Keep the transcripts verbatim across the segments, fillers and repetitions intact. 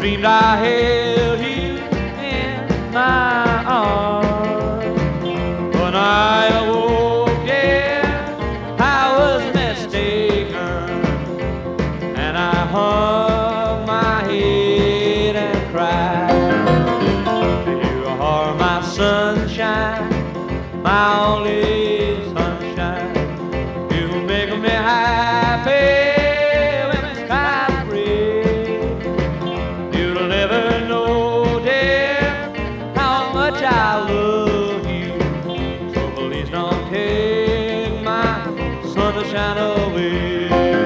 dreamed I held you in my arms. When I awoke, yeah, I was mistaken, and I hung my head and cried. You are my sunshine, my only sunshine. You make me happy. I love you, so please don't take my sunshine away.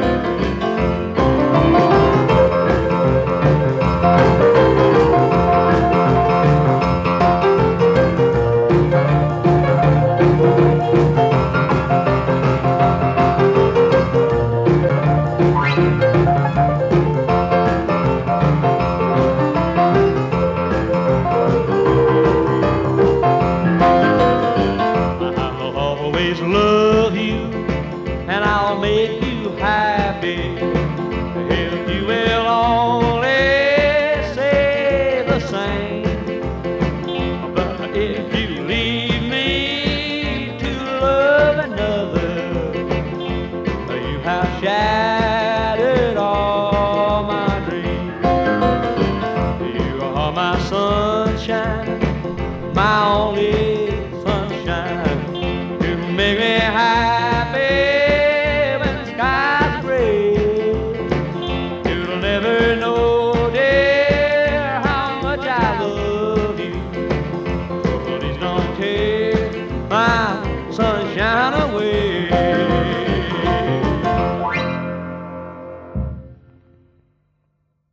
Love you, and I'll make you happy if you will only say the same. But if you leave me to love another, you have shattered all my dreams. You are my sunshine, my only sunshine. Make me